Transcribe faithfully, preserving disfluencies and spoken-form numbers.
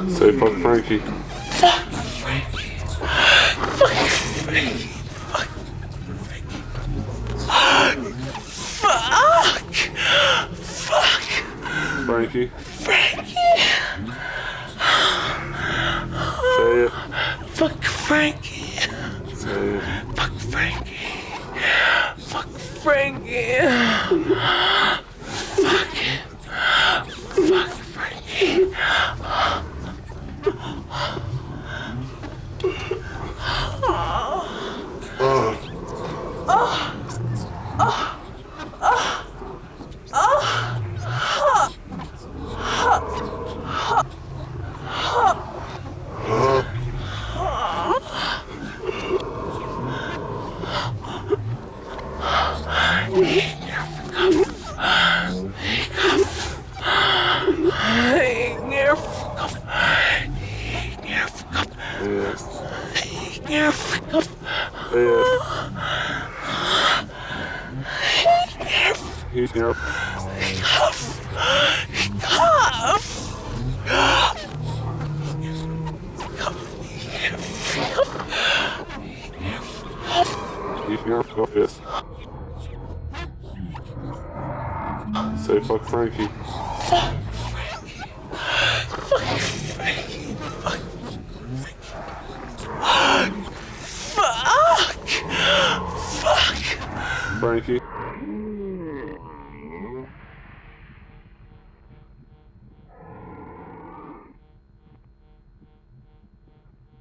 Say fuck Frankie. Fuck Frankie. Fuck Frankie. Fuck Frankie. Fuck. Fuck. Frankie. Frankie. Say it. Fuck Frankie. Say it. Fuck Frankie. Fuck Frankie. Fuck. Fuck Frankie. Yes. Yes. He's here. He's here. Go fist. Say fuck Frankie. Fuck Frankie. Fuck Frankie. Fuck. Fuck. Fuck. Frankie.